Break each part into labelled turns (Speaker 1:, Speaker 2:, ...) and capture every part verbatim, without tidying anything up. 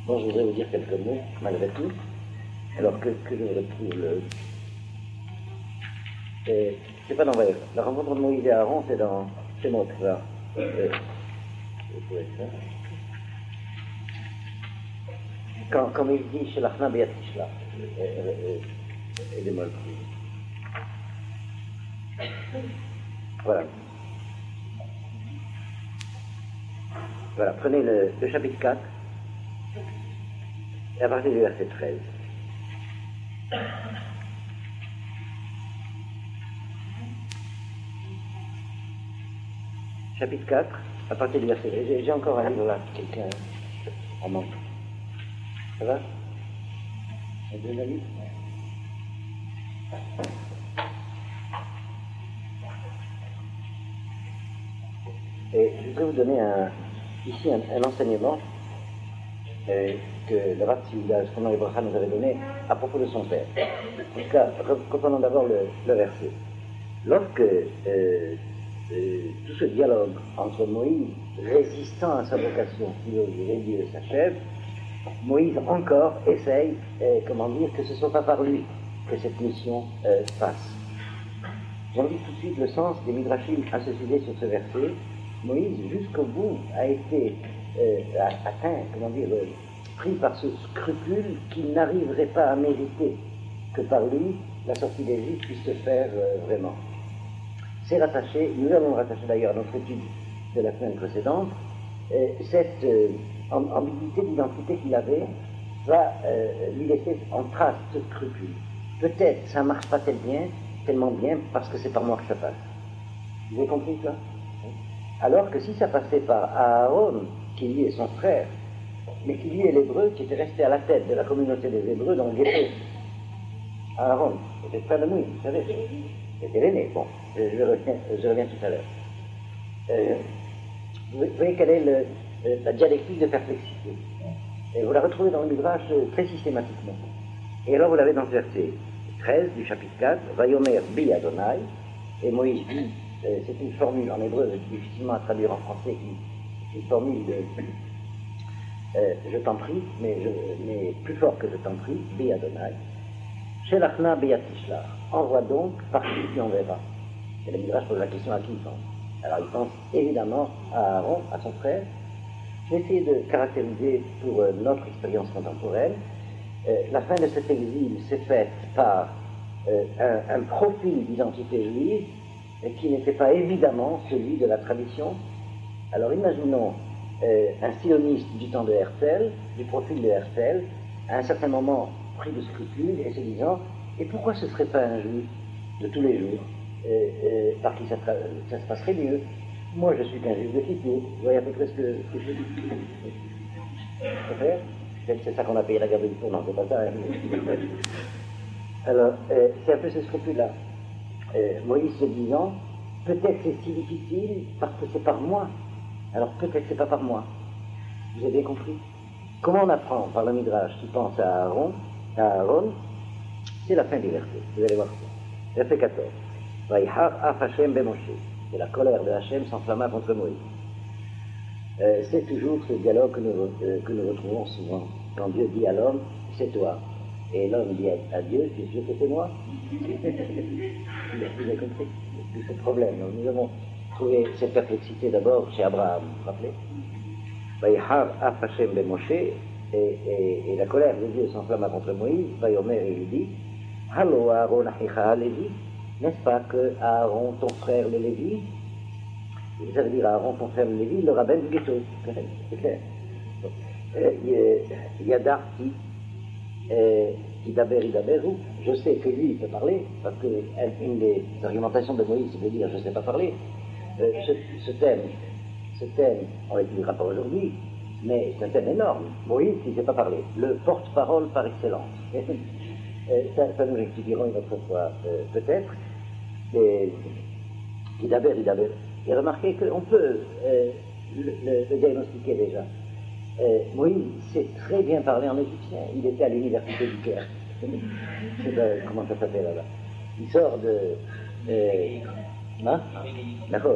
Speaker 1: Bon, je voudrais vous dire quelques mots, malgré tout, alors que, que je retrouve le... Et c'est pas dans la, la rencontre de Moïse et Aaron, c'est dans Shemot, là. Euh, vous pouvez faire. Quand, comme il dit chez l'Achna Beatishla, aidez-moi le plus. Voilà. Voilà, prenez le, le chapitre quatre, et à partir du verset treize. Chapitre quatre, à partir du verset treize. J'ai, j'ai encore un livre là, quelqu'un en manque. Ça va? Un deuxième livre? Et je voudrais vous donner un, ici un, un enseignement euh, que le Rav Tzviuda Shlomo Ibracha nous avait donné à propos de son père. En tout cas, comprenons d'abord le, le verset. Lorsque euh, euh, tout ce dialogue entre Moïse, résistant à sa vocation philosophique et Dieu, s'achève, Moïse encore essaye, euh, comment dire, que ce ne soit pas par lui que cette mission euh, passe. J'indique tout de suite le sens des midrashim à ce sujet sur ce verset. Moïse, jusqu'au bout, a été euh, atteint, comment dire, euh, pris par ce scrupule qu'il n'arriverait pas à mériter que par lui, la sortie d'Égypte puisse se faire euh, vraiment. C'est rattaché, nous allons rattacher d'ailleurs à notre étude de la semaine précédente, euh, cette euh, ambiguïté d'identité qu'il avait va euh, lui laisser en trace ce scrupule. Peut-être ça ne marche pas tellement bien, tellement bien parce que c'est par moi que ça passe. Vous avez compris ça? Alors que si ça passait par Aaron, qui lui est son frère, mais qui lui est l'hébreu, qui était resté à la tête de la communauté des Hébreux dans le ghetto. Aaron était frère de Moïse, vous savez, c'était l'aîné. Bon, je, je, reviens, je reviens tout à l'heure. Euh, vous voyez quelle est le, la dialectique de perplexité. Et vous la retrouvez dans le Midrash très systématiquement. Et alors vous l'avez dans ce verset treize du chapitre quatre, Vayomer bi Adonai, et Moïse dit, euh, c'est une formule en hébreu difficilement à traduire en français, qui, une formule de euh, je t'en prie, mais, je, mais plus fort que je t'en prie, bi Adonai, Shelachna be'atishla, envoie donc par qui tu enverras. Et le Midrash pose la question à qui il pense. Alors il pense évidemment à Aaron, à son frère. Je vais essayer de caractériser pour euh, notre expérience contemporaine. Euh, la fin de cet exil s'est faite par euh, un, un profil d'identité juive euh, qui n'était pas évidemment celui de la tradition. Alors imaginons euh, un sioniste du temps de Herzl, du profil de Herzl, à un certain moment pris de scrupules et se disant « Et pourquoi ce ne serait pas un juif de tous les jours euh, euh, par qui ça, ça se passerait mieux? Moi je suis qu'un juif de Kippour. » Vous voyez à peu près ce que, ce que je dis. C'est ça qu'on a payé la garde du four, non, c'est pas ça. Hein. Alors, euh, c'est un peu ce scrupule-là. Euh, Moïse se disant, peut-être c'est si difficile parce que c'est par moi. Alors peut-être c'est pas par moi. Vous avez bien compris? Comment on apprend par le Midrash qui pense à Aaron, à Aaron, c'est la fin du verset. Vous allez voir ça. Verset quatorze. Vaïhar af Hashem be Moshe. Et la colère de Hashem s'enflamma contre Moïse. Euh, c'est toujours ce dialogue que nous, euh, que nous retrouvons souvent. Quand Dieu dit à l'homme, c'est toi. Et l'homme dit à, à Dieu, tu es sûr que c'est moi? Vous avez compris tout ce problème. Donc, nous avons trouvé cette perplexité d'abord chez Abraham, vous vous rappelez? Vaïhar af Hashem be Moshe, et, et, et la colère de Dieu s'enflamma contre Moïse. Vaïomer, il lui dit, Hallo Aaron achicha Lévi, n'est-ce pas que Aaron, ton frère le Lévi, ça veut dire Aaron, ton frère le Lévi, le rabbin du ghetto, c'est clair. Yadar qui qui d'Aber Idaberu, je sais que lui il peut parler, parce qu'une des argumentations de Moïse c'est de dire je ne sais pas parler. Euh, ce, ce thème, ce thème, on l'étudiera pas aujourd'hui, mais c'est un thème énorme. Moïse qui ne sait pas parler, le porte-parole par excellence. euh, ça, ça nous l'expliquerons une autre fois, euh, peut-être. Idaber, Idaber. Et remarquez qu'on peut euh, le, le, le diagnostiquer déjà. Euh, Moïse sait très bien parler en égyptien. Il était à l'université du Caire. Je sais pas comment ça s'appelle là-bas. Il sort de... Euh, hein? D'accord.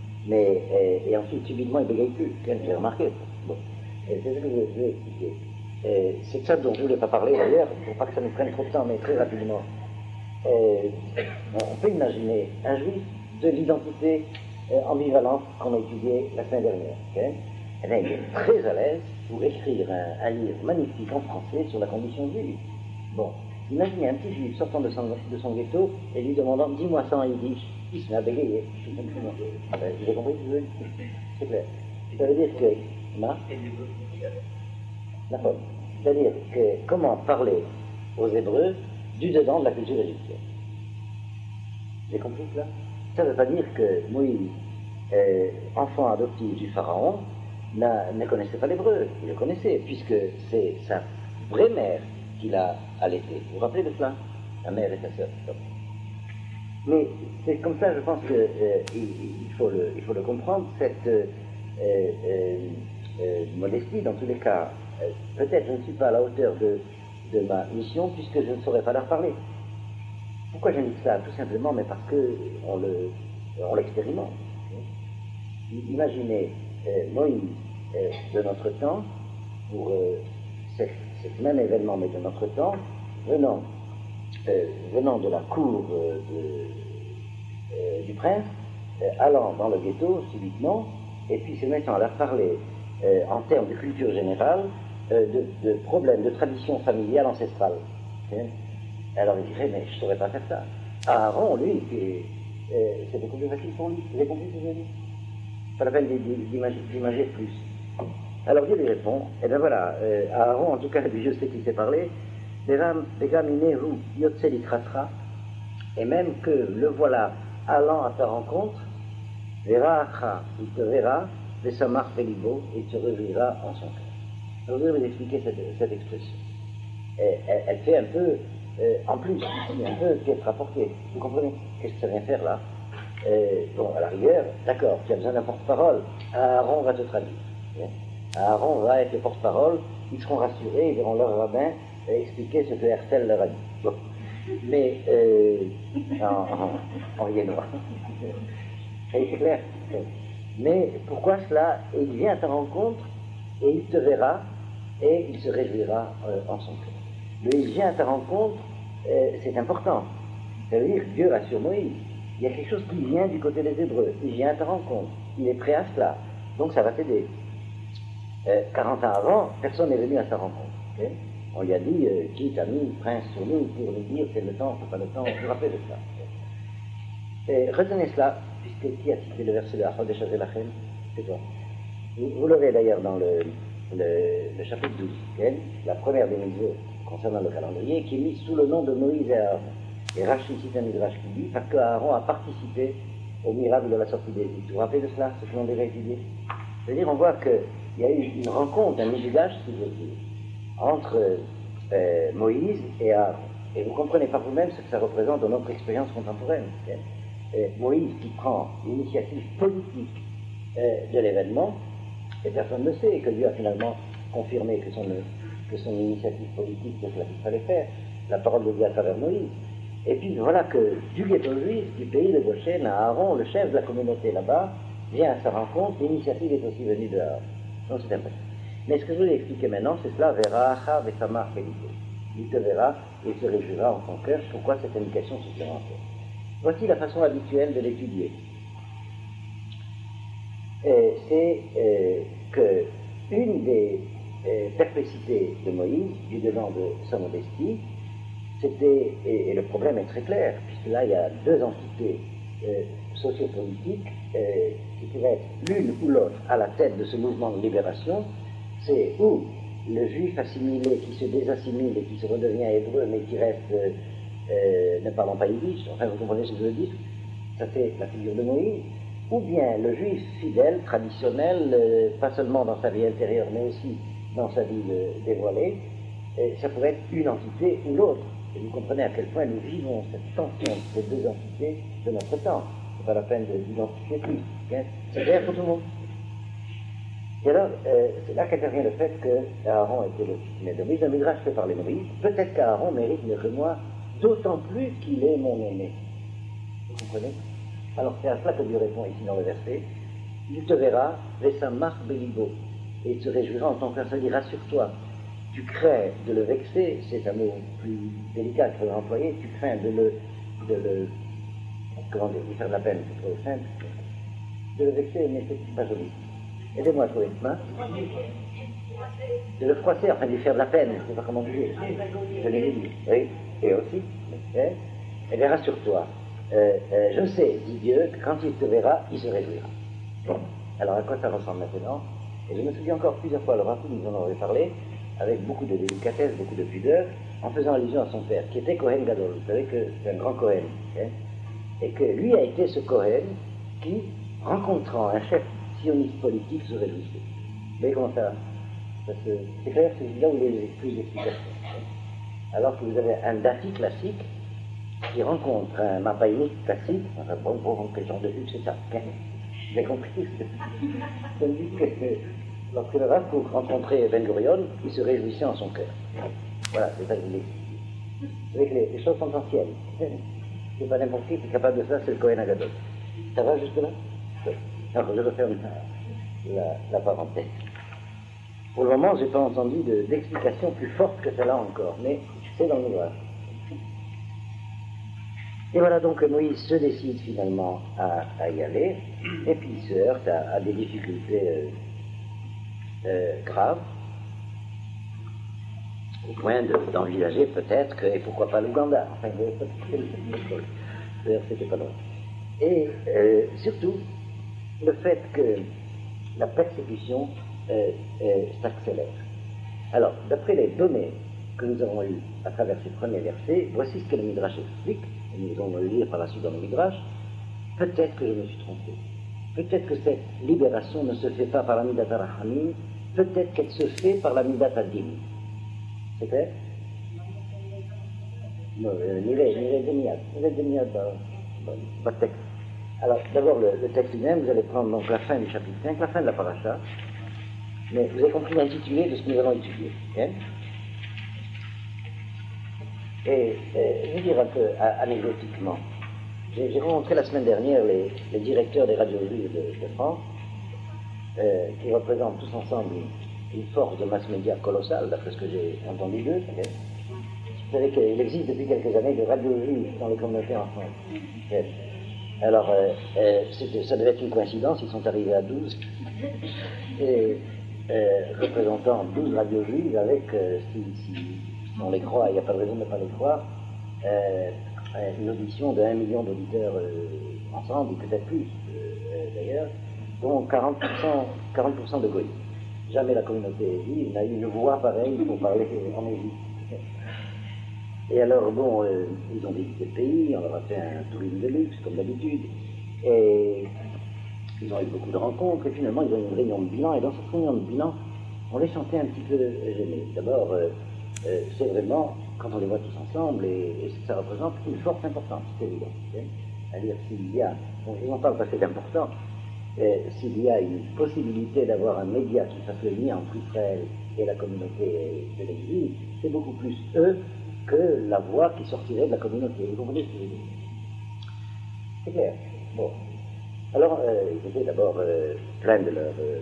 Speaker 1: Mais, euh, et ensuite, subitement, il bégaye plus. J'ai remarqué. Bon. Et c'est ce que je vais expliquer. Et c'est de ça dont je ne voulais pas parler d'ailleurs, pour pas que ça nous prenne trop de temps, mais très rapidement. Et on peut imaginer un juif de l'identité euh, ambivalente qu'on a étudiée la semaine dernière. Okay? Eh bien, il est très à l'aise pour écrire un, un livre magnifique en français sur la condition juive. Bon, imaginez un petit juif sortant de son, de son ghetto et lui demandant « dis-moi ça en yiddish », il se met à bégayer. Ah ben, vous avez compris ce que je veux dire? C'est clair. Ça veut dire que... Ma D'accord. C'est-à-dire que comment parler aux Hébreux du dedans de la culture égyptienne. Vous avez compris cela? Ça ne veut pas dire que Moïse, euh, enfant adoptif du pharaon, ne connaissait pas l'hébreu. Il le connaissait, puisque c'est sa vraie mère qui l'a allaité. Vous vous rappelez de cela? La mère et sa sœur. Mais c'est comme ça, je pense qu'il euh, il, faut le, il faut le comprendre, cette euh, euh, euh, modestie, dans tous les cas. Euh, peut-être je ne suis pas à la hauteur de, de ma mission, puisque je ne saurais pas leur parler. Pourquoi j'indique ça? Tout simplement, mais parce qu'on le, on l'expérimente. Imaginez euh, Moïse euh, de notre temps, pour euh, ce même événement, mais de notre temps, venant, euh, venant de la cour euh, de, euh, du prince, euh, allant dans le ghetto subitement, et puis se mettant à leur parler euh, en termes de culture générale, euh, de, de problèmes, de tradition familiale ancestrale. Okay? Alors il dirait, mais je ne saurais pas faire ça. Aaron, lui, euh, c'est beaucoup plus facile pour lui. Vous avez compris ce que je veux dire? Pas la peine d'imager plus. Alors Dieu lui répond, et bien voilà, euh, Aaron, en tout cas, Dieu sait qui s'est parlé, et même que le voilà allant à ta rencontre, verra, il te verra, Vesamach Velibo, et il te reverra en son cœur. Alors je vais vous expliquer cette, cette expression. Et, elle, elle fait un peu, euh, en plus, ici, un peu piètre rapporté. Vous comprenez? Qu'est-ce que ça vient faire là? Euh, bon, à la rigueur, d'accord, tu as besoin d'un porte-parole, Aaron va te traduire. Bien. Aaron va être le porte-parole, ils seront rassurés, ils verront leur rabbin euh, expliquer ce que Herzl leur a dit. Bon. Mais, euh, en, en, en viennois. C'est clair. Mais pourquoi cela? Et il vient à ta rencontre, et il te verra, et il se réjouira euh, en son cœur. Mais il vient à ta rencontre, euh, c'est important. Ça veut dire que Dieu rassure Moïse. Il y a quelque chose qui vient du côté des Hébreux. Il vient à ta rencontre. Il est prêt à cela. Donc ça va t'aider. Euh, quarante ans avant, personne n'est venu à sa rencontre. Okay? On lui a dit, euh, qui t'a mis prince sur nous pour nous dire c'est le temps, c'est pas le temps, on se rappelle de ça. Et retenez cela, puisque qui a cité le verset de Achodesh Lachem? C'est toi. Vous, vous l'aurez d'ailleurs dans le, le, le chapitre douze, okay? La première des mesures concernant le calendrier, qui est mise sous le nom de Moïse et Aaron. Et Rashi cite un midrash qui dit, parce que Aaron a participé au miracle de la sortie d'Égypte. Vous vous rappelez de cela, ce que l'on déjà étudié? C'est-à-dire, on voit qu'il y a eu une rencontre, un midrash, si je veux dire, entre euh, Moïse et Aaron. Et vous comprenez par vous-même ce que ça représente dans notre expérience contemporaine. Okay? Et Moïse qui prend l'initiative politique euh, de l'événement, et personne ne sait, que Dieu a finalement confirmé que son, que son initiative politique, c'est cela qu'il fallait faire, la parole de Dieu à travers Moïse. Et puis voilà que du ghetto juif, du pays de Goshen, à Aaron, le chef de la communauté là-bas, vient à sa rencontre, l'initiative est aussi venue de Aaron. Donc c'est important. Mais ce que je voulais expliquer maintenant, c'est cela, verra, vesamach velito. Il te verra et il se réjouira en ton cœur. Pourquoi cette indication supplémentaire? Voici la façon habituelle de l'étudier. C'est euh, que une des euh, perplexités de Moïse, du dedans de sa modestie, c'était, et, et le problème est très clair, puisque là il y a deux entités euh, sociopolitiques euh, qui pourraient être l'une ou l'autre à la tête de ce mouvement de libération. C'est ou le juif assimilé qui se désassimile et qui se redevient hébreu, mais qui reste, euh, euh, ne parlant pas yiddish, enfin vous comprenez ce que je veux dire, ça fait la figure de Moïse, ou bien le juif fidèle, traditionnel, euh, pas seulement dans sa vie intérieure, mais aussi dans sa vie euh, dévoilée, et ça pourrait être une entité ou l'autre. Et vous comprenez à quel point nous vivons cette tension de ces deux entités de notre temps. C'est pas la peine d'identifier plus. Okay? C'est clair pour tout le monde. Et alors, euh, c'est là qu'intervient le fait que Aaron était le fils de Moïse. Le Midrash fait parler de Moïse. Peut-être qu'Aaron mérite mieux que moi, d'autant plus qu'il est mon aîné. Vous comprenez? Alors c'est à cela que Dieu répond ici dans le verset. Il te verra, Vesamach Belibo, et il se réjouira en ton cœur. Ça dit, rassure-toi. tu crains de le vexer, c'est un mot plus délicat qu'il faudrait employer, tu crains de le, de le, comment dire, lui faire de la peine, c'est trop simple, de le vexer, mais c'est pas joli. Aidez-moi à trouver une main. De le froisser, enfin de lui faire de la peine, je ne sais pas comment dire. Je l'ai dit, oui, et aussi, hein, eh bien rassure-toi, euh, euh, je sais, dit Dieu, que quand il te verra, il se réjouira. Bon, alors à quoi ça ressemble maintenant? Et je me souviens encore plusieurs fois, le Rafoud nous en avait parlé, avec beaucoup de délicatesse, beaucoup de pudeur, en faisant allusion à son père, qui était Kohen Gadol. Vous savez que c'est un grand Kohen, hein, et que lui a été ce Kohen qui, rencontrant un chef sioniste politique, se réjouissait. Vous voyez comment ça? Parce que c'est clair, c'est là où il y a les plus d'explications. Alors que vous avez un Dati classique qui rencontre un Mapaïnique classique, enfin bon, bon, quel genre de luxe c'est ça? Vous avez compris? Ça me dit que lorsque le Rav Kook rencontrait Ben Gurion, il se réjouissait en son cœur. Voilà, c'est ça que je voulais expliquer. Vous savez que les, les choses sont anciennes. C'est pas n'importe qui qui est capable de ça, c'est le Kohen Agadol. Ça va jusque là? Alors je referme la, la, la parenthèse. Pour le moment, je n'ai pas entendu de, d'explication plus forte que celle-là encore, mais c'est dans le livre. Et voilà donc que Moïse se décide finalement à, à y aller, et puis il se heurte à, à des difficultés euh, euh, graves, au point de, d'envisager peut-être que, et pourquoi pas l'Ouganda, enfin, d'ailleurs c'était pas loin. Et euh, surtout, le fait que la persécution euh, euh, s'accélère. Alors, d'après les données que nous avons eues à travers ces premiers versets, voici ce que le Midrash explique, et nous allons le lire par la suite dans le Midrash. Peut-être que je me suis trompé. Peut-être que cette libération ne se fait pas par la Midat Rahamim, peut-être qu'elle se fait par la Midat Adin. C'est clair? Non, Niré, Niré Demiad. Niré Demiad, pas de texte. Alors, d'abord, le, le texte lui-même, vous allez prendre donc la fin du chapitre cinq, la fin de la paracha. Mais vous avez compris l'intitulé de ce que nous allons étudier. Hein? Et euh, je vais dire un peu à, anecdotiquement. J'ai, j'ai rencontré la semaine dernière les, les directeurs des radios juives de, de France, euh, qui représentent tous ensemble une, une force de mass média colossale, d'après ce que j'ai entendu d'eux. Okay? Vous savez qu'il existe depuis quelques années des radios juives dans les communautés en France. Okay? Alors, euh, euh, ça devait être une coïncidence, ils sont arrivés à douze, et euh, représentant douze radios juives avec, euh, si, si, si on les croit, il n'y a pas de raison de ne pas les croire, euh, une audition de un million d'auditeurs euh, ensemble, ou peut-être plus euh, d'ailleurs, dont quarante pour cent, quarante pour cent de goïs. Jamais la communauté juive n'a eu une voix pareille pour parler en Égypte. Et alors, bon, euh, ils ont visité le pays, on leur a fait un tourisme de luxe, comme d'habitude, et ils ont eu beaucoup de rencontres, et finalement, ils ont eu une réunion de bilan, et dans cette réunion de bilan, on les sentait un petit peu gênés. D'abord, euh, euh, c'est vraiment, quand on les voit tous ensemble, et, et ça représente une force importante, c'est évident. C'est-à-dire, s'il y a, bon, je n'en parle pas, c'est important, euh, s'il y a une possibilité d'avoir un média qui fasse le lien entre Israël et la communauté de l'Église, c'est beaucoup plus eux que la voix qui sortirait de la communauté. Vous comprenez ce que je veux dire? C'est clair. Bon. Alors, euh, ils étaient d'abord euh, pleins de leur euh,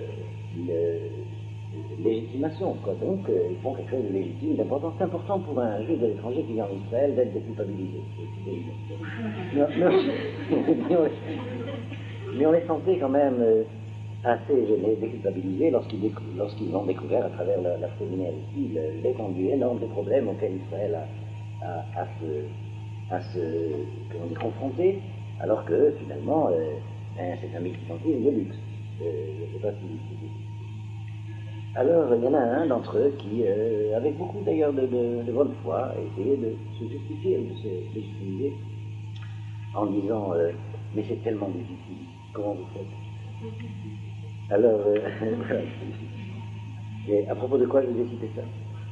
Speaker 1: le, légitimation, quoi. Donc, euh, ils font quelque chose de légitime, d'important. C'est important pour un juif de l'étranger qui vient en Israël d'être déculpabilisé. Mais, mais, mais on les sentait quand même euh, assez gênés, déculpabilisés lorsqu'ils, décou lorsqu'ils ont découvert à travers leur, leur séminaire ici l'étendue énorme des problèmes auxquels Israël a, a, a se, a se comment dire, confronté, alors que finalement euh, ben, c'est un militantisme de luxe. Euh, je ne sais pas si, si, si. Alors il y en a un d'entre eux qui, euh, avec beaucoup d'ailleurs de, de, de bonne foi, a essayé de se justifier, de se légitimiser, en disant euh, mais c'est tellement difficile, comment vous faites? Alors, euh, voilà. Et à propos de quoi je vous ai cité ça?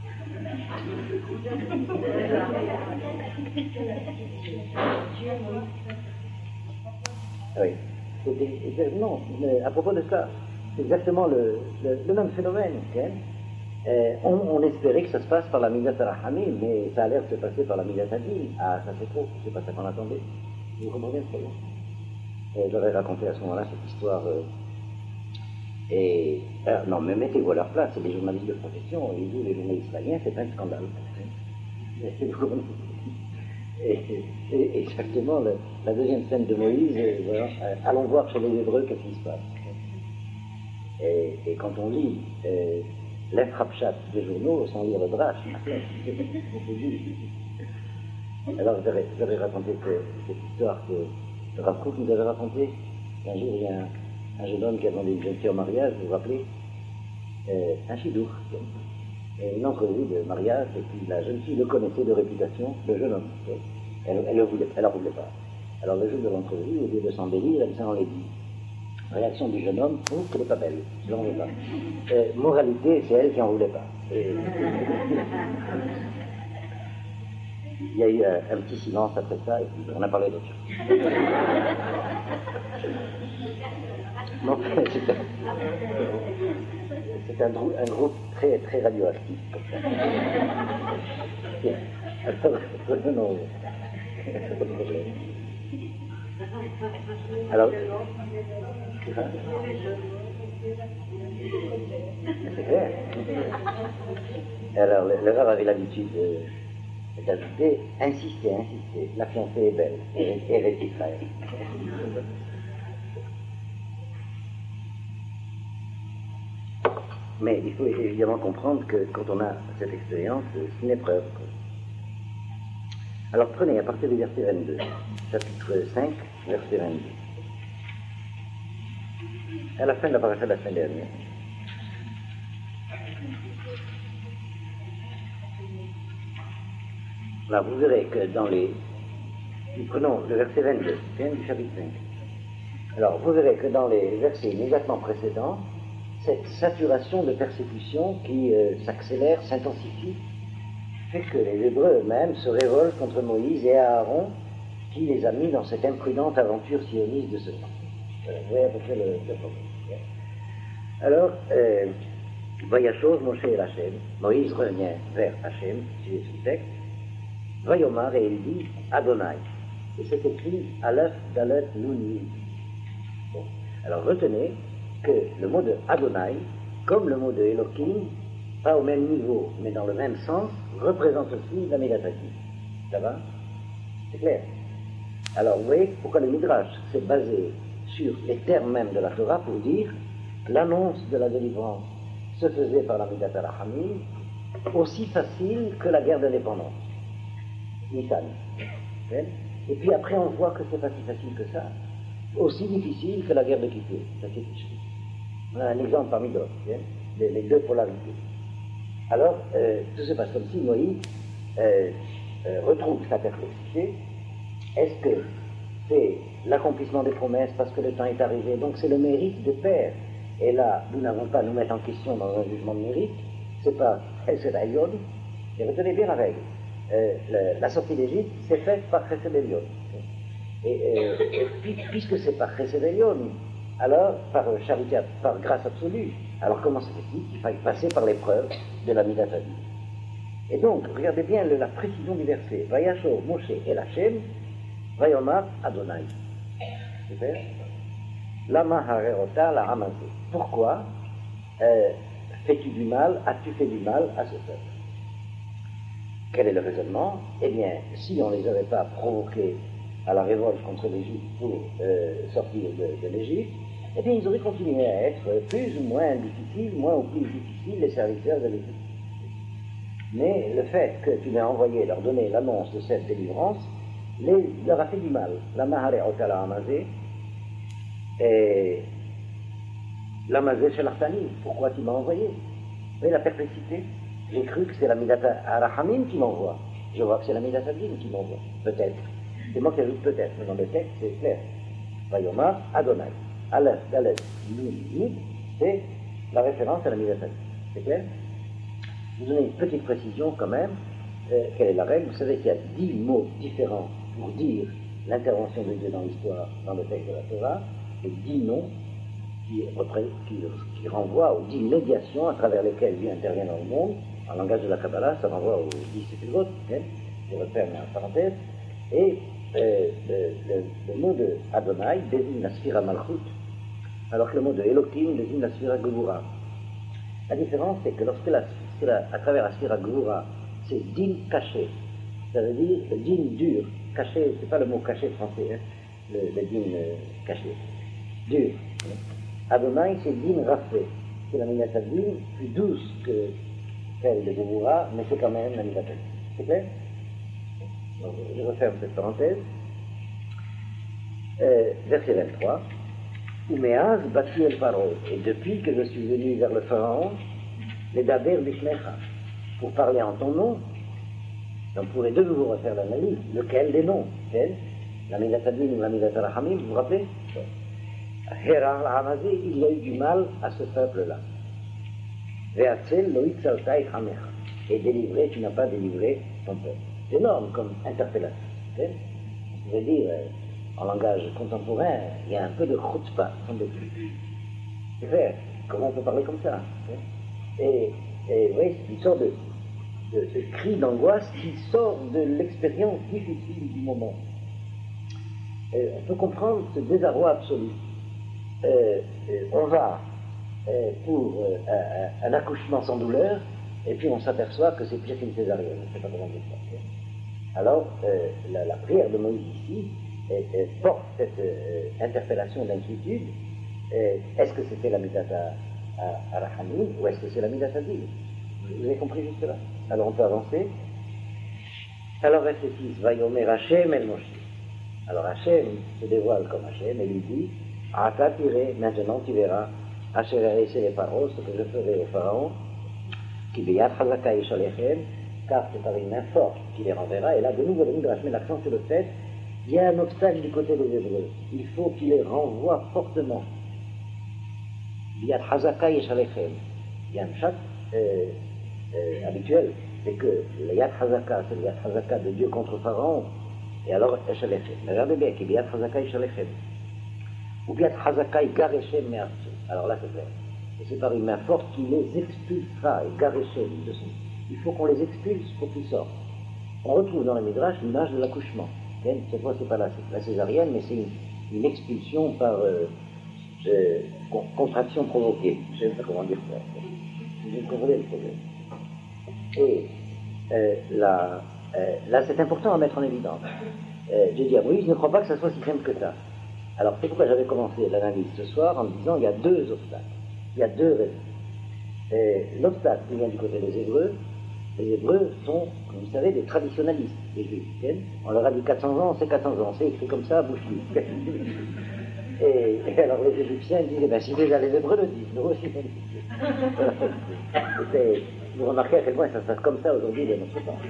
Speaker 1: Oui. C'était, non, mais à propos de ça, c'est exactement le, le, le même phénomène. Okay? Euh, on, on espérait que ça se passe par la Midat Rahamim, mais ça a l'air de se passer par la Midat Adin. Ah, ça c'est trop, c'est pas ça qu'on attendait. Vous comprenez ce problème? Et j'aurais raconté à ce moment-là cette histoire. Euh, Et, alors, non, mais mettez-vous à leur place, c'est des journalistes de profession, ils ouvrent les journaux israéliens, c'est un scandale. Et, et exactement, le, la deuxième scène de Moïse, euh, voilà, euh, allons voir sur les Hébreux qu'est-ce qui se passe. Et, et quand on lit euh, l'infrapchat des journaux sans lire le drache, alors je vais, je vais raconter ce, cette histoire que le Rav Kook nous avait racontée. Un jour, il y a un, un jeune homme qui a demandé une jeune fille en mariage, vous vous rappelez, euh, un chidou, une entrevue de mariage, et puis la jeune fille le connaissait de réputation, le jeune homme. Elle, elle ne voulait, elle en voulait pas. Alors le jour de l'entrevue, au lieu de s'embellir, elle s'en est dit. Réaction du jeune homme, prouve qu'elle n'est pas belle, je n'en veux pas. Euh, moralité, c'est elle qui n'en voulait pas. Et... il y a eu un, un petit silence après ça, et puis on a parlé d'autre chose. Non, c'est un, c'est un, un groupe très, très radioactif. Alors, revenons au problème. Alors, c'est clair. Alors, le, le Rav avait l'habitude de, d'ajouter, insister, insister. La fiancée est belle, et, et récitera. Mais il faut évidemment comprendre que quand on a cette expérience, c'est une épreuve. Alors prenez à partir du verset vingt-deux, chapitre cinq, verset vingt-deux. À la fin de la paracha de la semaine dernière. Là, vous verrez que dans les... Prenons le verset vingt-deux, du chapitre cinq. Alors, vous verrez que dans les versets immédiatement précédents, cette saturation de persécution qui euh, s'accélère, s'intensifie, fait que les Hébreux eux-mêmes se révoltent contre Moïse et Aaron, qui les a mis dans cette imprudente aventure sioniste de ce temps. Voilà, vous voyez à peu près le, le problème. Alors, euh, Vayachov, Moshe et Hachem, Moïse revient vers Hachem, c'est ce texte, Vayomar, et il dit Adonai. Et c'est écrit Aleph, Dalet, Nun, Yud. Bon. Alors retenez que le mot de Adonai, comme le mot de Elohim, pas au même niveau, mais dans le même sens, représente aussi la métaphysik. Ça va? C'est clair? Alors, vous voyez pourquoi le Midrash s'est basé sur les termes mêmes de la Torah pour dire que l'annonce de la délivrance se faisait par la Midat HaRachamim aussi facile que la guerre d'indépendance. Nissan. Et puis après, on voit que c'est pas si facile que ça. Aussi difficile que la guerre de Kippour. Ça c'est fichu. Voilà un exemple parmi d'autres. Les, les deux polarités. Alors, euh, tout se passe comme si Moïse euh, euh, retrouve sa perplexité. Est-ce que c'est l'accomplissement des promesses parce que le temps est arrivé, donc c'est le mérite des pères? Et là, nous n'avons pas à nous mettre en question dans un jugement de mérite, c'est pas Chesed Elyon, et retenez bien la règle. Euh, le, la sortie d'Égypte s'est faite par Chesed Elyon. Et, euh, et puis, puisque c'est par Chesed Elyon, alors par charité, par grâce absolue, alors comment se fait-il qu'il faille passer par l'épreuve de la Midat Hadid? Et donc, regardez bien le, la précision du verset. Vayachor Moshe El Hashem, Vayomar Adonai. Super. Lama harerota la ramazé. Pourquoi euh, fais-tu du mal, as-tu fait du mal à ce peuple? Quel est le raisonnement? Eh bien, si on ne les avait pas provoqués à la révolte contre l'Égypte pour euh, sortir de, de l'Égypte, eh bien, ils auraient continué à être plus ou moins difficiles, moins ou plus difficiles, les serviteurs de l'Égypte. Mais le fait que tu m'aies envoyé leur donner l'annonce de cette délivrance, les, leur a fait du mal. La Mahare Otala Amazé, et l'Amazé chez l'Artani, pourquoi tu m'as envoyé? Mais la perplexité, j'ai cru que c'est la Midata Arachamim qui m'envoie. Je vois que c'est la Midata Din qui m'envoie. Peut-être. C'est moi qui ajoute peut-être, mais dans le texte, c'est clair. Vayomar Adonai. Aleph, Dalet, Nun, Yud, c'est la référence à la Midata Din. C'est clair? Je vous donne une petite précision quand même. Euh, quelle est la règle? Vous savez qu'il y a dix mots différents pour dire l'intervention de Dieu dans l'histoire, dans le texte de la Torah, et dix noms qui, qui, qui renvoient aux dix médiations à travers lesquelles Dieu intervient dans le monde. En langage de la Kabbalah, ça renvoie aux dix sépulcres, hein, je referme en parenthèse. Et euh, le, le, le mot de Adonai désigne la Sphira Malchut, alors que le mot de Elohim désigne la Sphira Gevura. La différence, c'est que lorsque la, la, à travers la Sphira Gevura, c'est din caché, ça veut dire le din dur, caché, c'est pas le mot caché français, hein, le, le din euh, caché, dur. Adonai, c'est din rafé, c'est la Minata din plus douce que celle de Gevura, mais c'est quand même la Minata. C'est clair? Donc, je referme cette parenthèse. Euh, verset vingt-trois. Umeaz bati el paro. Et depuis que je suis venu vers le pharaon, les daber bishmecha, pour parler en ton nom, on pourrait de nouveau refaire l'analyse. Lequel des noms? Quel? La Midat Adin ou la Midat Rahamim, vous vous rappelez? Hérar al-Hamazé, il y a eu du mal à ce peuple-là. Ve'atzel lo itzaltai chamecha. Et délivré, tu n'as pas délivré ton peuple. C'est énorme comme interpellation. Okay? On pourrait dire, euh, en langage contemporain, il y a un peu de chutzpah, semble-t-il. C'est vrai, comment on peut parler comme ça? Okay? Et, et vous voyez, c'est une sorte de, de, de cri d'angoisse qui sort de l'expérience difficile du moment. Euh, on peut comprendre ce désarroi absolu. Euh, euh, on va euh, pour euh, un, un accouchement sans douleur, et puis on s'aperçoit que c'est pire qu'une césarienne. Je ne sais pas comment dire ça. Okay? Alors, euh, la, la prière de Moïse ici euh, euh, porte cette euh, interpellation d'inquiétude. Euh, est-ce que c'était la Midata à, à Rahamim ou est-ce que c'est la Midata d'Il? Vous avez compris jusque là? Alors on peut avancer. Alors verset six, Vayomer Hachem el Moshe. Alors Hachem se dévoile comme Hachem et lui dit, Ata tiré, maintenant tu verras, Hachem a laissé les paroles, ce que je ferai au Pharaon, qui beyat chazaka ishalechem, car c'est par une main forte qui les renverra. Et là, de nouveau, le Midrash met l'accent sur le fait qu'il y a un obstacle du côté des Hébreux. Il faut qu'il les renvoie fortement. Beyat chazaka ishalechem. Il y a un chat euh, euh, habituel, c'est que le Yad Hazaka, c'est le Yad Hazaka de Dieu contre Pharaon, et alors Eshalechem. Mais regardez bien, qu'il y a Yad Hazaka Eshalechem. Ou Yad Hazaka Garechem Me'artsu. Alors là, c'est clair. Et c'est par une main forte qui les expulsera, et Garechem de son. Il faut qu'on les expulse pour qu'ils sortent. On retrouve dans le Midrash l'image de l'accouchement. Cette fois, c'est pas la, la césarienne, mais c'est une, une expulsion par euh, je, con, contraction provoquée. Je ne sais pas comment dire ça. Vous comprenez le problème. Et euh, là, euh, là c'est important à mettre en évidence. Euh, j'ai dit à Moïse, ne crois pas que ça soit si simple que ça. Alors c'est pourquoi j'avais commencé l'analyse ce soir en me disant il y a deux obstacles. Il y a deux raisons. Euh, l'obstacle qui vient du côté des Hébreux, les Hébreux sont, comme vous savez, des traditionnalistes, les Juifs. On leur a dit quatre cents ans, c'est quatre cents ans, c'est écrit comme ça, bouche libre. Et, et alors les Égyptiens disaient, ben, si déjà les Hébreux le disent, nous aussi on le dit. Vous remarquez à quel point ça se passe comme ça aujourd'hui de notre temps.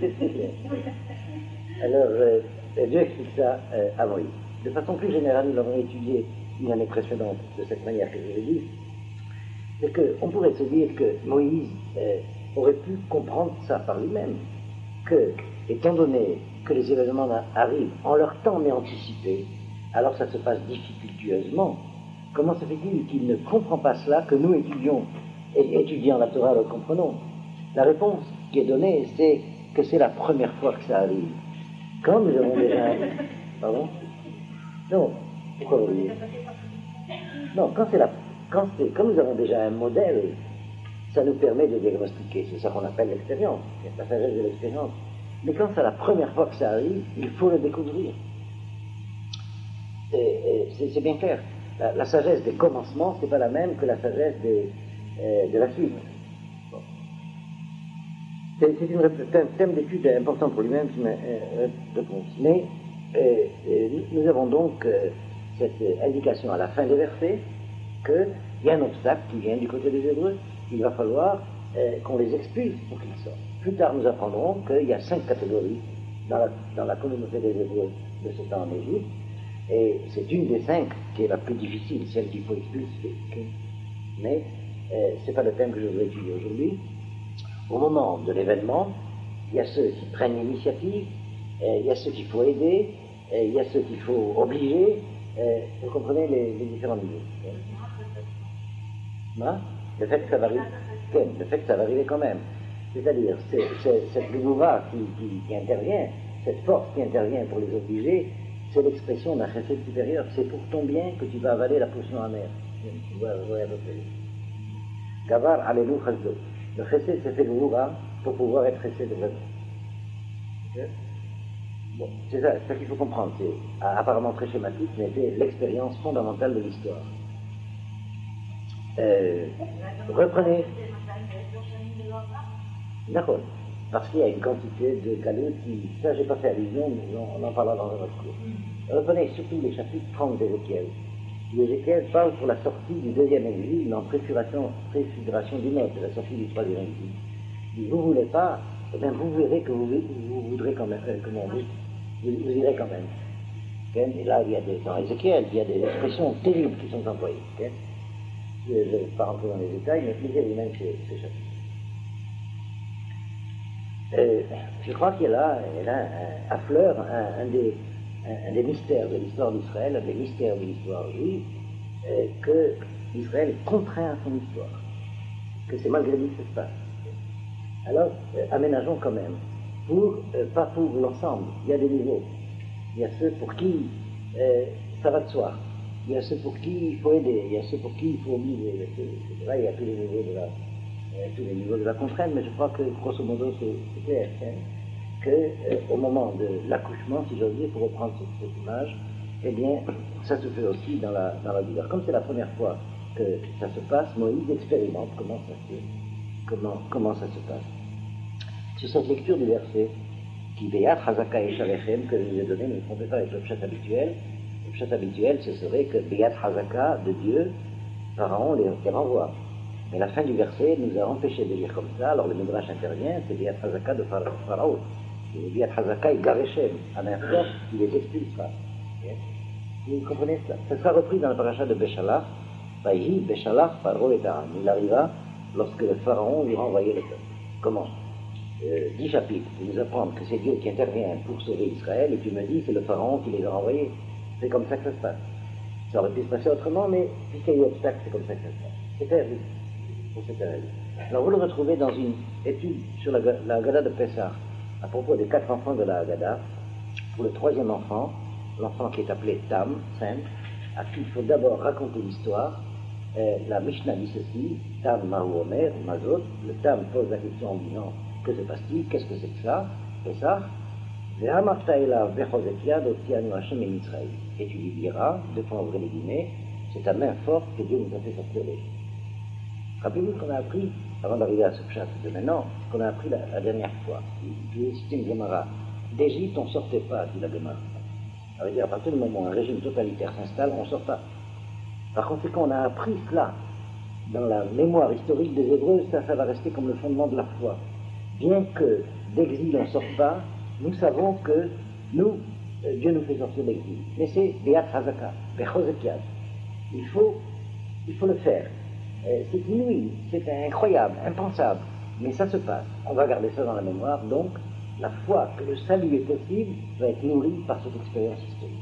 Speaker 1: Alors, euh, Dieu explique ça euh, à Moïse. De façon plus générale, nous l'avons étudié une année précédente de cette manière que je l'ai dit, c'est qu'on pourrait se dire que Moïse euh, aurait pu comprendre ça par lui-même, que, étant donné que les événements arrivent en leur temps mais anticipés, alors ça se passe difficultueusement. Comment se fait-il qu'il ne comprend pas cela, que nous étudions, et étudiant la Torah, le comprenons? La réponse qui est donnée, c'est que c'est la première fois que ça arrive. Quand nous avons déjà... Pardon? Non, pourquoi vous voulez? Non, quand c'est la... Quand, c'est... quand nous avons déjà un modèle, ça nous permet de diagnostiquer. C'est ça qu'on appelle l'expérience, c'est la sagesse de l'expérience. Mais quand c'est la première fois que ça arrive, il faut le découvrir. Et, et c'est, c'est bien clair. La, la sagesse des commencements, c'est pas la même que la sagesse des, euh, de la suite. Bon. C'est, c'est, une, c'est un thème d'étude important pour lui-même, c'est une euh, réponse. Mais euh, euh, nous avons donc euh, cette indication à la fin des versets qu'il y a un obstacle qui vient du côté des Hébreux. Il va falloir euh, qu'on les expulse pour qu'ils sortent. Plus tard, nous apprendrons qu'il y a cinq catégories dans la, dans la communauté des Hébreux de ce temps en Égypte. Et c'est une des cinq qui est la plus difficile, celle qu'il faut expulser. Mais euh, ce n'est pas le thème que je voudrais étudier aujourd'hui. Au moment de l'événement, il y a ceux qui prennent l'initiative, euh, il y a ceux qu'il faut aider, euh, il y a ceux qu'il faut obliger. Euh, vous comprenez les, les différents niveaux. Hein? Le fait que ça va arriver, le fait que ça va arriver quand même. C'est-à-dire, c'est, c'est, cette Gevura qui, qui, qui intervient, cette force qui intervient pour les obliger, c'est l'expression d'un chesed supérieur. C'est pour ton bien que tu vas avaler la potion amère. Vous voyez à peu près. Gavar alelu chazdo. Le chesed, c'est fait le Goura pour pouvoir être chesed vraiment. Okay? Bon, c'est ça, c'est ça qu'il faut comprendre. C'est apparemment très schématique, mais c'est l'expérience fondamentale de l'histoire. Euh, reprenez. D'accord. Parce qu'il y a une quantité de galoutes qui. Ça, j'ai pas fait allusion, mais on en parlera dans un autre cours. Reprenez surtout les chapitres trente d'Ézéchiel. Ézéchiel parle pour la sortie du deuxième exil, en préfiguration, préfiguration du nôtre, de la sortie du troisième exil. Si vous ne voulez pas, eh bien vous verrez que vous, vous voudrez quand même, euh, comment vous, vous, vous irez quand même. Okay? Et là, il y a des, dans Ézéchiel, il y a des expressions terribles qui sont employées. Okay? Je ne vais pas rentrer dans les détails, mais lisez vous-même ces, ces chapitres. Euh, je crois qu'il y a là, il y a là un, à fleur un, un, des, un, un des mystères de l'histoire d'Israël, un des mystères de l'histoire juive, euh, que Israël est contraint à son histoire, que c'est malgré lui que ça se passe. Alors, euh, aménageons quand même, pour, euh, pas pour l'ensemble, il y a des niveaux. Il y a ceux pour qui euh, ça va de soi, il y a ceux pour qui il faut aider, il y a ceux pour qui il faut obliger, et cetera. Il y a tous les niveaux de la... tous les niveaux de la contrainte, mais je crois que, grosso modo, c'est clair, hein, que euh, au moment de l'accouchement, si j'ose dire, pour reprendre cette, cette image, eh bien, ça se fait aussi dans la, dans la douleur. Comme c'est la première fois que ça se passe, Moïse expérimente comment ça se, comment, comment ça se passe. Sur cette lecture du verset, qui Beyat Hazaka et Shalechem, que je vous ai donné, ne me trompez pas avec le pshat habituel. Le pshat habituel, ce serait que Beyat Hazaka de Dieu, Pharaon les, les renvoie. Mais la fin du verset nous a empêché de lire comme ça, alors le Midrash intervient, c'est Biyat Hazaka de Pharaon. Et Biyat Hazaka est Gareshem, à l'instant, il les expulsera. Vous comprenez cela? Ça sera repris dans le paracha de Béchalach, Vaïhi, Béchalach, Pharaon et Taran. Il arriva lorsque le Pharaon lui renvoyait le peuple. Comment? euh, Dix chapitres, pour nous apprendre que c'est Dieu qui intervient pour sauver Israël, et tu me dis c'est le Pharaon qui les a renvoyés. C'est comme ça que ça se passe. Ça aurait pu se passer autrement, mais puisqu'il y a eu obstacle, c'est comme ça que ça se passe. C'est terrible. Pour cette période. Alors vous le retrouvez dans une étude sur la, la Haggadah de Pessah, à propos des quatre enfants de la Haggadah. Pour le troisième enfant, l'enfant qui est appelé Tam, simple, à qui il faut d'abord raconter l'histoire. Euh, la Mishnah dit ceci, Tam Mahu Omer, Mazot, le Tam pose la question en disant, que se passe-t-il, qu'est-ce que c'est que ça, Pessah, Ve'amarta elav bechozek yad otianu Hashem et Israël. Et tu lui diras, de point ouvrir les guillemets, c'est ta main forte que Dieu nous a fait sortir d'Égypte. Rappelez-vous qu'on a appris, avant d'arriver à ce chapitre de maintenant, qu'on a appris la, la dernière fois. Je vais citer une Gemara. D'Égypte, on ne sortait pas, dit la Gemara. Ça veut dire, à partir du moment où un régime totalitaire s'installe, on ne sort pas. Par conséquent, on a appris cela dans la mémoire historique des Hébreux, ça, ça va rester comme le fondement de la foi. Bien que d'exil on ne sorte pas, nous savons que nous, euh, Dieu nous fait sortir d'exil. Mais c'est Beat Hazaka, Bechozek Yad. Il faut, il faut le faire. Euh, c'est inouï, c'est incroyable, impensable, mais ça se passe. On va garder ça dans la mémoire, donc la foi que le salut est possible va être nourrie par cette expérience historique.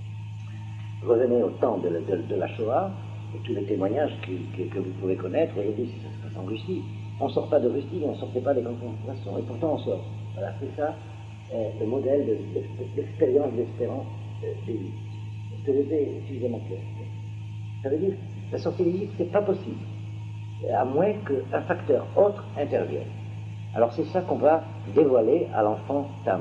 Speaker 1: Revenez au temps de, de, de la Shoah, et tous les témoignages que, que, que vous pouvez connaître. Aujourd'hui, ça se passe en Russie. On ne sort pas de Russie, on ne sortait pas des camps de concentration, et pourtant on sort. Voilà, c'est ça euh, le modèle de, de, de, d'expérience, d'espérance euh, d'Égypte. Est-ce que j'étais suffisamment clair? Ça veut dire la sortie d'Égypte, c'est pas possible, à moins qu'un facteur autre intervienne. Alors c'est ça qu'on va dévoiler à l'enfant Tam.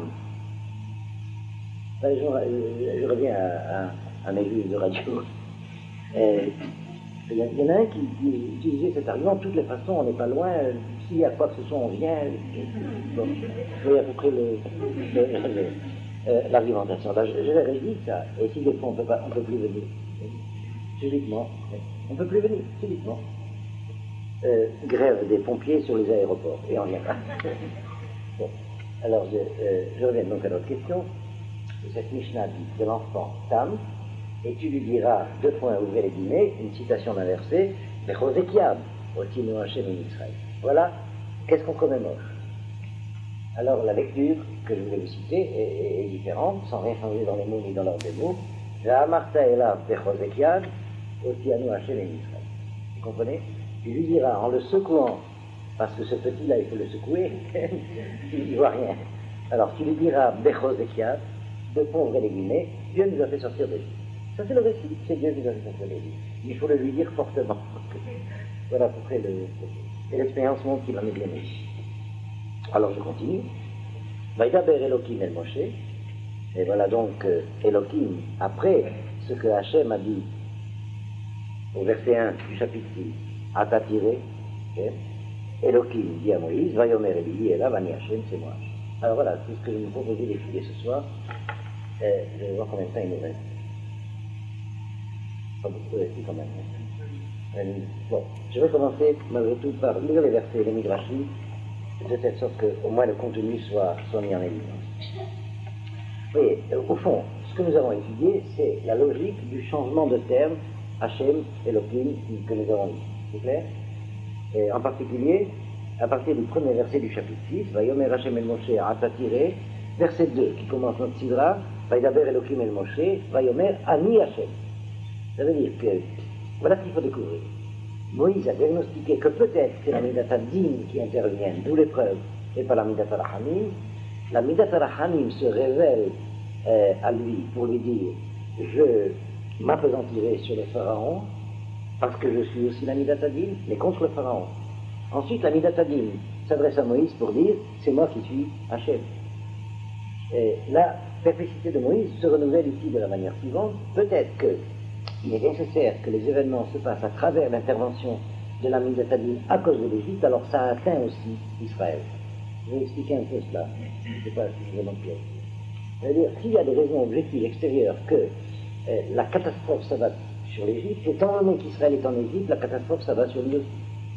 Speaker 1: Je, je, je reviens à, à, à mes vues de radio. Il y, y en a un qui, qui utilisait cet argument, de toutes les façons, on n'est pas loin, s'il y a quoi que ce soit, on vient. Bon, vous voyez à peu près le, le, le, euh, l'argumentation. Là, je, je leur ai dit ça, et si des fois on ne peut plus venir, subitement, on ne peut plus venir, subitement. Euh, grève des pompiers sur les aéroports, et on vient pas. Bon, alors je, euh, je reviens donc à notre question. Cette Mishnah dit de l'enfant Tam, et tu lui diras, deux points, ouvrez les guillemets, une citation d'un verset, Bechozekiab, Otinu Hashem et Israël. Voilà, qu'est-ce qu'on commémore? Alors la lecture que je voulais vous citer est, est, est différente, sans rien changer dans les mots ni dans l'ordre des mots. Ve'amarta elav Bechozekiab, Otinu Hashem et Israël. Vous comprenez? Tu lui diras, en le secouant, parce que ce petit-là, il faut le secouer, il ne voit rien. Alors tu lui diras, Bechozekiab, de pauvres et les guillemets, Dieu nous a fait sortir d'Égypte. Ça c'est le récit, c'est Dieu qui doit le récit. Il faut le lui dire fortement. Voilà à peu près le... Et l'expérience montre qu'il en est bien aimé. Alors je continue. Vaïdaber Elohim el Moshe. Et voilà donc euh, Elohim, après ce que Hachem a dit au verset un du chapitre six, Ata tiré, okay. Elohim dit à Moïse, Vayomer Eli, et là, Vani Hachem, c'est moi. Alors voilà, c'est ce que je me proposais d'étudier ce soir. Et je vais voir combien de temps il nous reste. Pas beaucoup de récits quand même. Hein. Bon, je vais commencer malgré tout par lire les versets, les midrashim, de telle sorte qu'au moins le contenu soit, soit mis en évidence. Vous voyez, au fond, ce que nous avons étudié, c'est la logique du changement de terme Hachem, Elohim, que nous avons dit. C'est clair? Et en particulier, à partir du premier verset du chapitre six, Vayomer Hachem el Moshe Ata tiré, verset deux, qui commence notre sidra, Vaïdaber Elohim el Moshe, Vayomer Ani Hachem. Ça veut dire que, voilà ce qu'il faut découvrir. Moïse a diagnostiqué que peut-être c'est la Midata Din qui intervient, d'où l'épreuve, et pas la Midata Rahamim. La Midata Rahamim se révèle euh, à lui pour lui dire, je m'appesantirai sur le Pharaon, parce que je suis aussi la Midata Din, mais contre le Pharaon. Ensuite, la Midata Din s'adresse à Moïse pour dire, c'est moi qui suis Hachem. Et la perpétuité de Moïse se renouvelle ici de la manière suivante. Peut-être qu'il est nécessaire que les événements se passent à travers l'intervention de la Midata Din à cause de l'Égypte, alors ça atteint aussi Israël. Je vais expliquer un peu cela. Je ne sais pas si je vais m'en plaire. C'est-à-dire, s'il y a des raisons objectives extérieures que euh, la catastrophe s'abat sur l'Égypte, étant donné qu'Israël est en Égypte, la catastrophe s'abat sur lui aussi.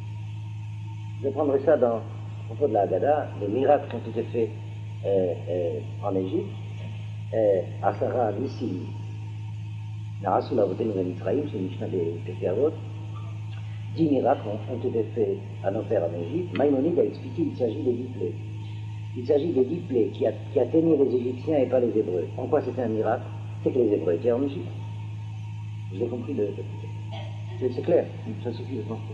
Speaker 1: Je prendrai ça dans, au propos de la Haggadah, les miracles qui ont été faits euh, euh, en Égypte, euh, à Sarah, Nissim, Narasula, Votenu, Israël, c'est une Mishnah des Péfiavot. Dix miracles ont, ont été faits à nos pères en Égypte. Maïmonide a expliqué qu'il s'agit des dix plaies. Il s'agit des dix plaies qui, a, qui atteignaient les Égyptiens et pas les Hébreux. En quoi c'était un miracle? C'est que les Hébreux étaient en Égypte. Vous avez compris le... C'est, c'est clair, ça suffit de penser.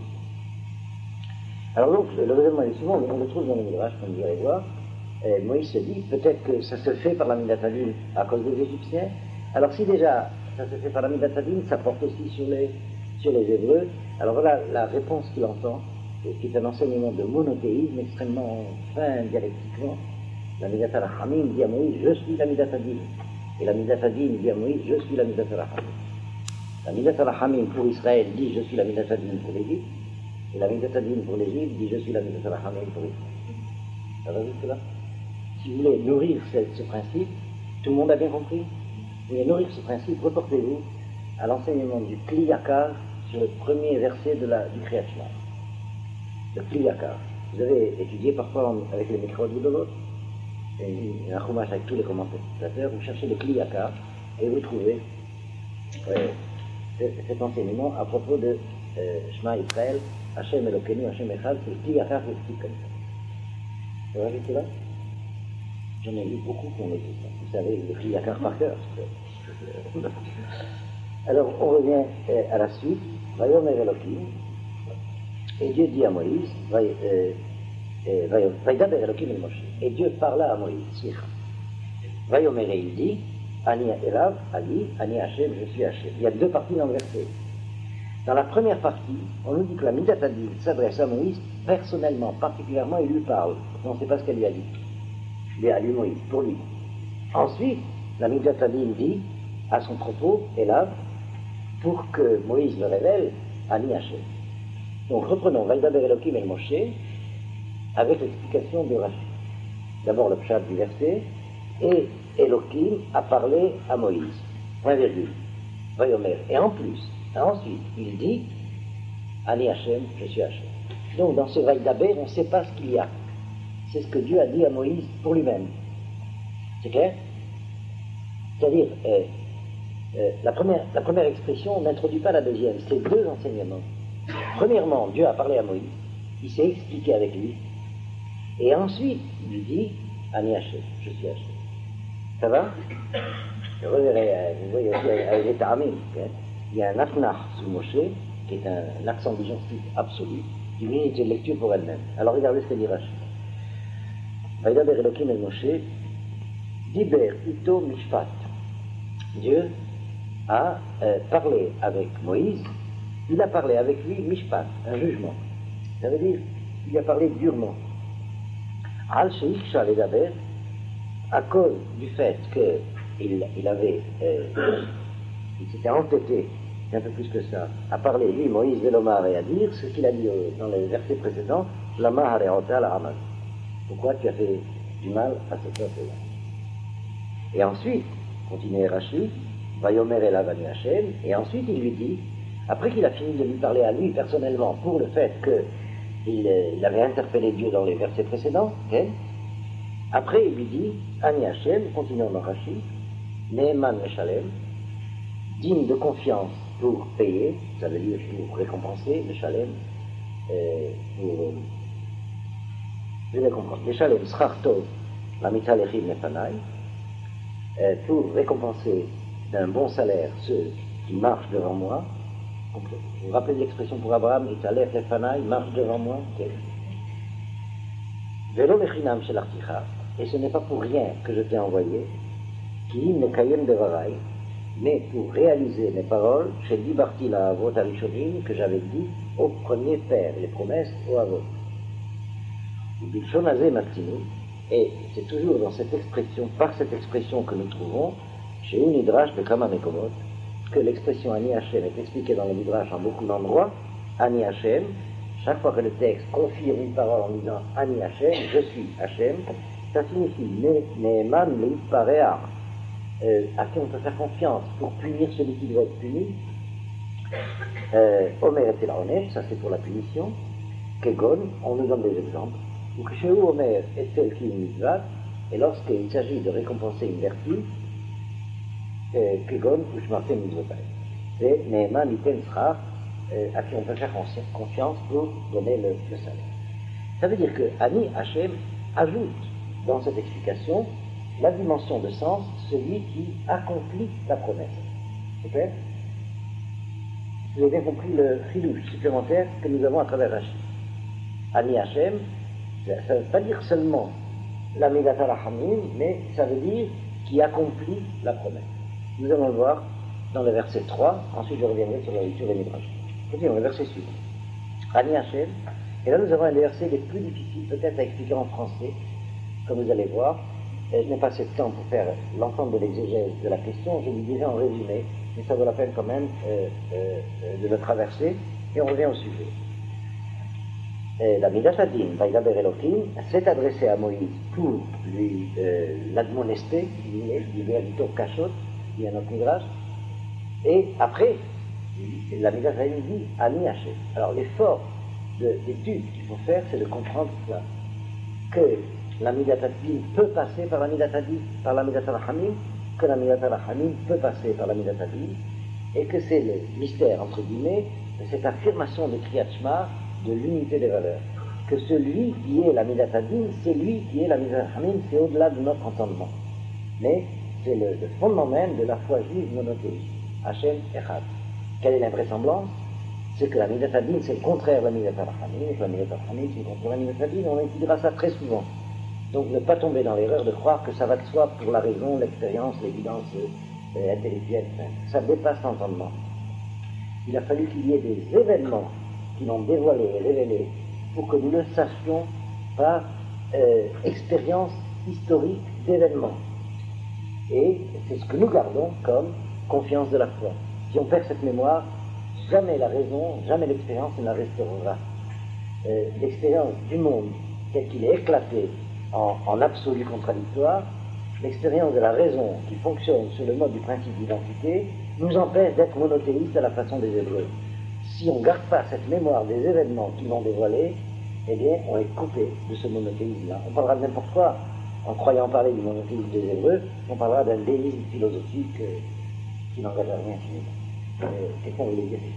Speaker 1: Alors donc, le raisonnement est souvent, on le trouve dans le Midrash, comme vous allez voir. Et Moïse se dit, peut-être que ça se fait par la Midata Din à cause des Égyptiens. Alors si déjà ça se fait par la Midata Din, ça porte aussi sur les, sur les Hébreux. Alors voilà la réponse qu'il entend, qui est un enseignement de monothéisme extrêmement fin dialectiquement. La Midata Rahamim dit à Moïse, je suis la Midata Din. Et la Midata Din dit à Moïse, je suis la Midata Rahamim. La Midata Rahamim pour Israël dit, je suis la Midata Din pour l'Égypte. Et la Midata Din pour l'Égypte dit, je suis la Midata Rahamim pour Israël. Ça va jusque là? Si vous voulez nourrir ce, ce principe, tout le monde a bien compris? Vous voulez nourrir ce principe, reportez-vous à l'enseignement du Kli Yakar sur le premier verset de la, du Kriyat Shema. Le Kli Yakar. Vous avez étudié parfois en, avec les micros de l'autre, et un chumash avec tous les commentateurs, vous cherchez le Kli Yakar et vous trouvez euh, cet enseignement à propos de euh, Shema Israël, Hachem Elokeinu, Hachem Echad, c'est le Kli Yakar qui explique comme ça. Ça va jusque là? J'en ai vu beaucoup qui ont noté ça. Vous savez, le Kli Yakar par cœur. Alors, on revient euh, à la suite. Vayomer Elohim. Et Dieu dit à Moïse, Vaïdaber Elohim el Moshe. Et Dieu parla à Moïse. Vayomer, il dit, Ani Elav, Ali, Ani Hachem, je suis Hachem. Il y a deux parties dans le verset. Dans la première partie, on nous dit que la Midata Din s'adresse à Moïse personnellement, particulièrement, il lui parle. On ne sait pas ce qu'elle lui a dit. Il a lu Moïse, pour lui. Ensuite, la Midata Din dit à son propos, Elav, pour que Moïse le révèle, Ani Hachem. Donc reprenons Vaïdaber Elohim el Moshe avec l'explication de Rashi. D'abord le pshat du verset, et Elohim a parlé à Moïse. Point virgule. Vayomer. Et en plus, ensuite, il dit, Ani Hachem, je suis Hachem. Donc dans ce Vaïdaber, on ne sait pas ce qu'il y a. C'est ce que Dieu a dit à Moïse pour lui-même. C'est clair? C'est-à-dire, euh, euh, la, première, la première expression n'introduit pas la deuxième. C'est deux enseignements. Premièrement, Dieu a parlé à Moïse, il s'est expliqué avec lui, et ensuite, il lui dit, Ani Hachem, je suis Hachem. Ça va? Je reverrai, vous voyez aussi avec les Ta'amim, il y a un Afnach sous Moshe, qui est un, un accent disjonctif absolu, d'une unité de lecture pour elle-même. Alors regardez ce que dit Rashi. Vaïdaber Elohim el Moshe, Diber ito mishpat. Dieu a euh, parlé avec Moïse, il a parlé avec lui mishpat, un jugement. Ça veut dire, il a parlé durement. Al sheikha ledaber, à cause du fait qu'il il avait, euh, il s'était entêté, un peu plus que ça, à parler, lui, Moïse, de l'Omar, et à dire ce qu'il a dit dans les versets précédents, Lama hareota la Haman. Pourquoi tu as fait du mal à ce peuple-là? Et ensuite, continuait Rachid, Vayomer el Avani Hashem, et ensuite il lui dit, après qu'il a fini de lui parler à lui personnellement pour le fait qu'il il avait interpellé Dieu dans les versets précédents, okay? Après il lui dit, Ani Hashem, continuons dans Rachid, Neeman Meshalem, digne de confiance pour payer, ça veut dire pour récompenser, Meshalem, euh, pour... Euh, je vais comprendre, Meshalem Schar Tov, la Mitalechim Nefanai, euh, pour récompenser d'un bon salaire ceux qui marchent devant moi. Vous vous rappelez de l'expression pour Abraham, Italech Nefanai, marche devant moi, okay. Velo Mechinam Shel Articha, et ce n'est pas pour rien que je t'ai envoyé, qui ne kayem devarai, mais pour réaliser mes paroles, chez Dibarti la Avot Arishonim, que j'avais dit au premier père, les promesses au Avot. Et c'est toujours dans cette expression, par cette expression que nous trouvons, chez Unidrash de Kama Mekomot, que l'expression Ani Hashem est expliquée dans le Midrash en beaucoup d'endroits. Ani Hashem, chaque fois que le texte confirme une parole en disant Ani Hashem, je suis Hashem, ça signifie Neeman Leitparea, euh, à qui on peut faire confiance pour punir celui qui doit être puni. Euh, Omer et Elaonesh, ça c'est pour la punition. Kegon, on nous donne des exemples. Ou que chez où Omer est celle qui est mitzvah, et lorsqu'il s'agit de récompenser une vertu, Kegon ou Shmartem mitzvotai. C'est Neeman Iten Schar, à qui on peut faire confiance pour donner le, le salaire. Ça veut dire que Ani Hashem ajoute dans cette explication la dimension de sens, celui qui accomplit la promesse. C'est clair? Vous avez bien compris le chidouche supplémentaire que nous avons à travers Rachid. Ani Hashem, ça ne veut pas dire seulement la Midat Rahamim, mais ça veut dire qui accomplit la promesse. Nous allons le voir dans le verset trois, ensuite je reviendrai sur la lecture des Midrash. Continuons, le verset suivant. Ani Hashem, et là nous avons un des versets les plus difficiles peut-être à expliquer en français, comme vous allez voir. Et je n'ai pas assez de temps pour faire l'ensemble de l'exégèse de la question, je vous dirai en résumé, mais ça vaut la peine quand même euh, euh, de le traverser, et on revient au sujet. Et la Midat Adin, Vaidaber Elohim, s'est adressé à Moïse pour lui euh, l'admonester, il lui a dit au cachot, il y a notre midrash, et après, la Midat Adin dit Ani Hashem. Alors l'effort d'étude qu'il faut faire, c'est de comprendre cela, que la Midat Adin peut passer par la Midat Adin, par la Midat Rahamim, que la Midat Rahamim peut passer par la Midat Adin, et que c'est le mystère, entre guillemets, de cette affirmation de Kriyat Shema, de l'unité des valeurs. Que celui qui est la Midat Adin, c'est lui qui est la Midat Rahamim, c'est au-delà de notre entendement. Mais c'est le, le fondement même de la foi juive monothéiste. Hashem Echad. Quelle est l'invraisemblance? C'est que la Midat Adin, c'est le contraire de la Midat Rahamim, et que la Midat Rahamim, c'est le contraire de la Midat Adin, on étudiera ça très souvent. Donc ne pas tomber dans l'erreur de croire que ça va de soi pour la raison, l'expérience, l'évidence euh, intellectuelle. Ça dépasse l'entendement. Il a fallu qu'il y ait des événements qui l'ont dévoilé et révélé pour que nous le sachions par euh, expérience historique d'événements. Et c'est ce que nous gardons comme confiance de la foi. Si on perd cette mémoire, jamais la raison, jamais l'expérience ne la restaurera. Euh, l'expérience du monde tel qu'il est éclaté en, en absolu contradictoire, l'expérience de la raison qui fonctionne sur le mode du principe d'identité, nous empêche d'être monothéistes à la façon des Hébreux. Si on ne garde pas cette mémoire des événements qui l'ont dévoilé, eh bien, on est coupé de ce monothéisme-là. On parlera de n'importe quoi. En croyant parler du monothéisme des Hébreux, on parlera d'un déisme philosophique euh, qui n'engage à rien finalement. Euh, Qu'est-ce qu'on voulait dire?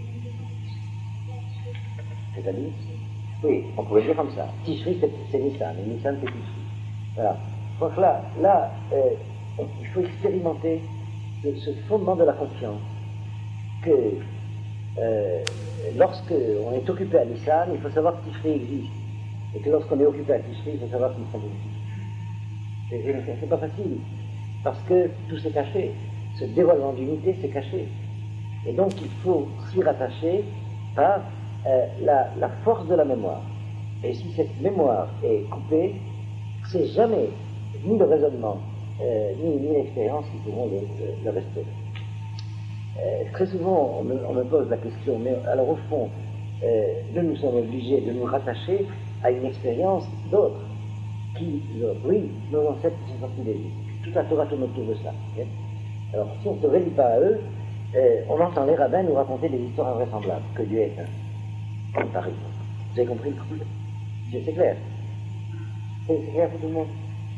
Speaker 1: C'est-à-dire? Oui, on pourrait dire comme ça. Tishri, c'est Nissan, et Nissan, c'est Tishri. Voilà. Donc là, là euh, il faut expérimenter ce, ce fondement de la confiance que euh, lorsque on est occupé à Nissan, il faut savoir que Tishri existe. Et que lorsqu'on est occupé à Tishri, il faut savoir que Nissan existe. C'est pas facile, parce que tout s'est caché. ce dévoilement d'unité s'est caché. Et donc il faut s'y rattacher par euh, la, la force de la mémoire. Et si cette mémoire est coupée, c'est jamais ni le raisonnement, euh, ni, ni l'expérience qui pourront le, le, le restaurer. Euh, très souvent, on me, on me pose la question, mais alors au fond, euh, nous nous sommes obligés de nous rattacher à une expérience d'autres. Qui, oui, nos ancêtres sont sortis d'Égypte. Toute la Torah tourne autour de ça. Okay. Alors, si on ne se relie pas à eux, euh, on entend les rabbins nous raconter des histoires invraisemblables, que Dieu est un, comme par exemple. Vous avez compris le coup? C'est clair. C'est clair pour tout le monde?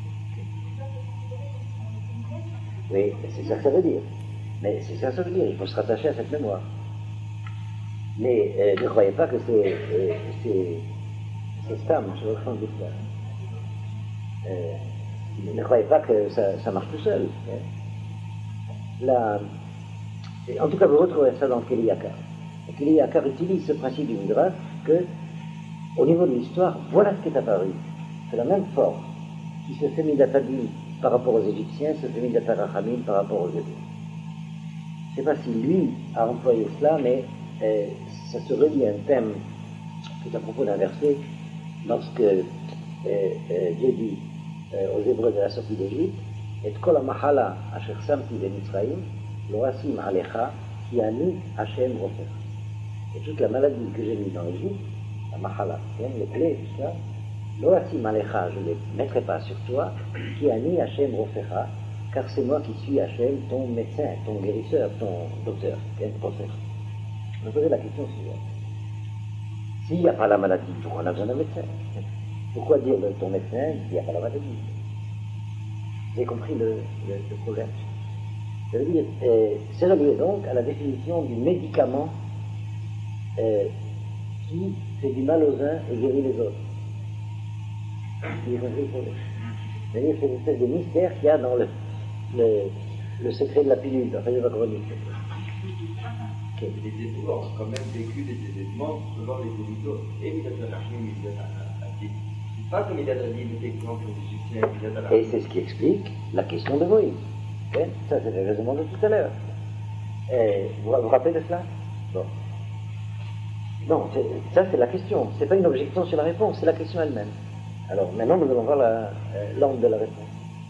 Speaker 1: Oui, c'est ça que ça veut dire. Mais c'est ça que ça veut dire, il faut se rattacher à cette mémoire. Mais euh, ne croyez pas que c'est euh, c'est stable, je le fond de ça. Euh, ne croyez pas que ça, ça marche tout seul. Hein. La, en tout cas, vous retrouvez ça dans Keli Yakar. Keli Yakar utilise ce principe du Midrash que, au niveau de l'histoire, voilà ce qui est apparu. C'est la même force qui se fait Midatadil par rapport aux Égyptiens, se fait Midatarachamim par rapport aux Hébreux. Je ne sais pas si lui a employé cela, mais euh, ça se relie à un thème qui est à propos d'un verset, lorsque euh, euh, Dieu dit Euh, aux Hébreux de la sortie d'Égypte, et kol ha-mahala asher samti b'Mitzrayim, lo asim alecha ki ani Hashem rofer. Et toute la maladie que j'ai mise dans l'Égypte, la mahala, les plaies, tout ça, lo asim alecha, je ne les mettrai pas sur toi, ki ani Hashem roferha, car c'est moi qui suis Hashem, ton médecin, ton guérisseur, ton docteur, ton prophète. Je me posais la question suivante. S'il n'y a pas la maladie, pourquoi on a besoin d'un médecin? Pourquoi dire de ton médecin s'il n'y a pas la maladie? Vous avez compris le, le, le problème? Ça veut dire, euh, c'est relié donc à la définition du médicament euh, qui fait du mal aux uns et guérit les autres. Vous avez compris le problème? C'est-à-dire, c'est une espèce de mystère qu'il y a dans le, le, le secret de la pilule. Enfin, je ne vais pas chronique.
Speaker 2: Okay. Les Hébreux ont quand même vécu des événements selon les Hébreux. Et pas comme il a dit le exemple des Égyptiens.
Speaker 1: Et c'est ce qui explique la question de Moïse. Okay. Ça, c'est le raisonnement de tout à l'heure. Vous vous rappelez de cela? Bon. Non, ça c'est la question. Ce n'est pas une objection sur la réponse, c'est la question elle-même. Alors maintenant, nous allons voir la, euh, l'angle de la réponse.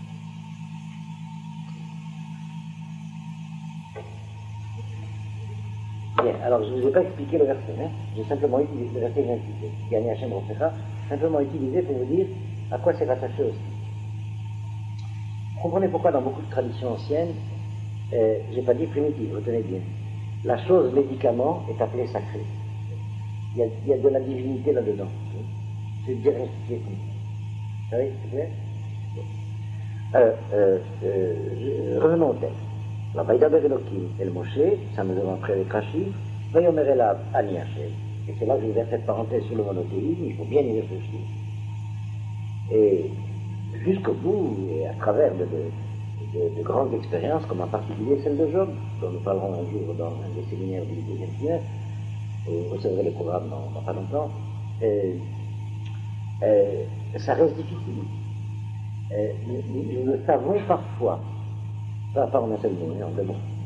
Speaker 1: Bien, alors je ne vous ai pas expliqué le verset, hein. J'ai simplement utilisé le verset que j'ai expliqué. Gagné Hachem Rofecha, simplement utilisé pour vous dire à quoi c'est rattaché aussi. Comprenez pourquoi dans beaucoup de traditions anciennes, euh, je n'ai pas dit primitive, retenez bien, la chose médicament est appelée sacrée. Il y a, il y a de la divinité là-dedans. C'est diagnostiqué comme ça. Vous savez, c'est clair? euh, euh, euh, Revenons au texte. La Vaïdaber Elohim El Moshe, ça nous avons après les Krashim, Vayomer Elav Ani Hashem. Et c'est là que je vous ai fait parenthèse sur le monothéisme, il faut bien y réfléchir. Et jusqu'au bout, et à travers de, de, de, de grandes expériences, comme en particulier celle de Job, dont nous parlerons un jour dans un des séminaires du deuxième siècle, vous recevrez le programme dans, dans pas longtemps, euh, euh, ça reste difficile. Euh, nous, nous le savons parfois, pas, pas en un seul mot, mais en deux mots.